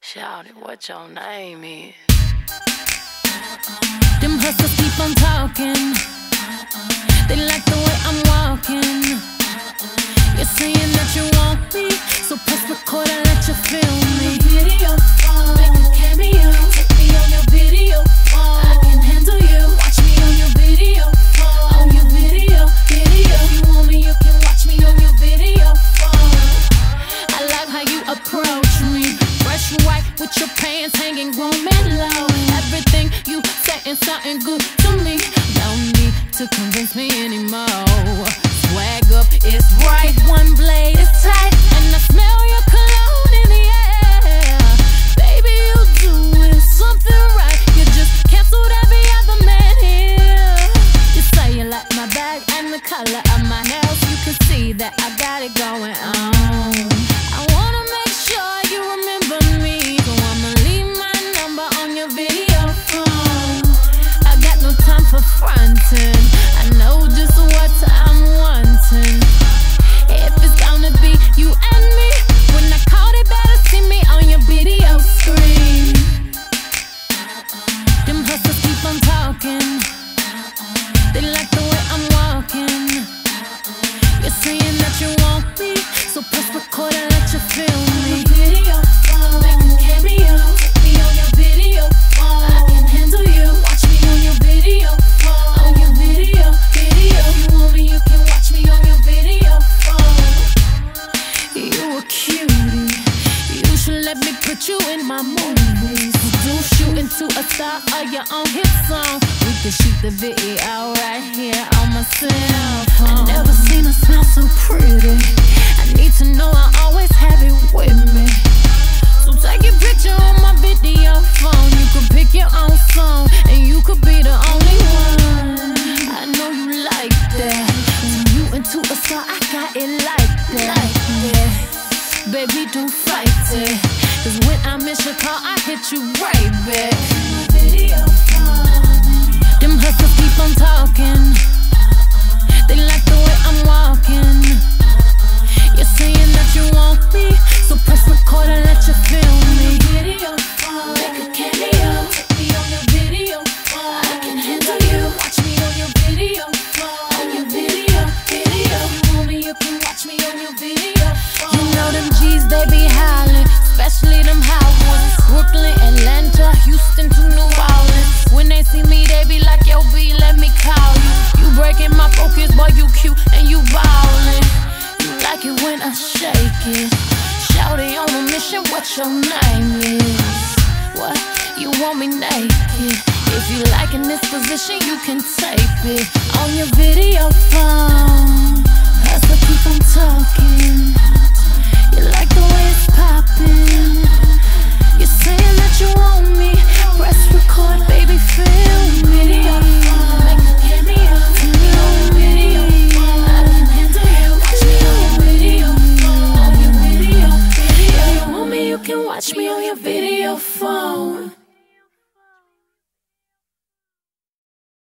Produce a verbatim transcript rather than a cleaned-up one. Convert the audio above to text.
Shout it, what your name is? Them hustlers keep on talking. They like the way I'm walking. You're saying that you want me, so press record and let you feel me. Video phone, make a cameo. Take me on your video phone. I can handle you. Watch me on your video phone. On your video, video. If you want me, you can watch me on your video phone. I like how you approach me. Fresh white with your pants hanging, grown and low. Everything you saying something good to me. Don't need to convince me anymore. Swag up is right, one blade is tight, and I smell your cologne in the air. Baby, you doing something right. You just canceled every other man here. You say you like my bag and the color of my nails. You can see that I got it going on. I wanna make sure you remember me, so I'ma leave my number on your video phone. I got no time for fronting. I know just what I'm wanting. If it's gonna be you and me, when I call, they better see me on your video screen. Them hustlers keep on talking. They like the way I'm walking. You're saying that you want me, so press record and let you feel me. Video phone, make a cameo. Take me on your video phone. I can handle you. Watch me on your video phone. On your video, video. If you want me, you can watch me on your video phone. You a cutie. You should let me put you in my movies. Do shoot into a star of your own hit song. We can shoot the video right here on my cell phone. I never seen her smile so pretty. I need to know I always have it with me. So take your picture on my video phone. You could pick your own song, and you could be the only one. I know you like that. Turn you into a star, I got it like that. Like that. Baby, don't fight it, cause when I miss your call, I hit you right back. Them hustlers keep on talking. They like the way I'm walking. You're saying that you want me, so press record and let you feel me. Video phone, make a cameo. Take me on your video phone. I can handle you. Watch me on your video phone. On your video, video. If you want me, you can watch me on your video phone. You know them G's, they be hollering, especially them hot ones. Brooklyn, Atlanta, Houston to New Orleans. When they see me, they be like, yo, B, let me call you. You breaking my focus, boy, you cute and you ballin'. You like it when I shake it. Shawty on a mission, what your name is? What? You want me naked? If you like in this position, you can tape it on your video phone. Hustle, keep on talking. You like the way it's poppin'. You're saying that you want me. Press record, baby, feel me. Video phone, make a cameo. Take me on your video phone. I can handle you. Watch me on your video phone. On your video, video. If you want me, you can watch me on your video phone.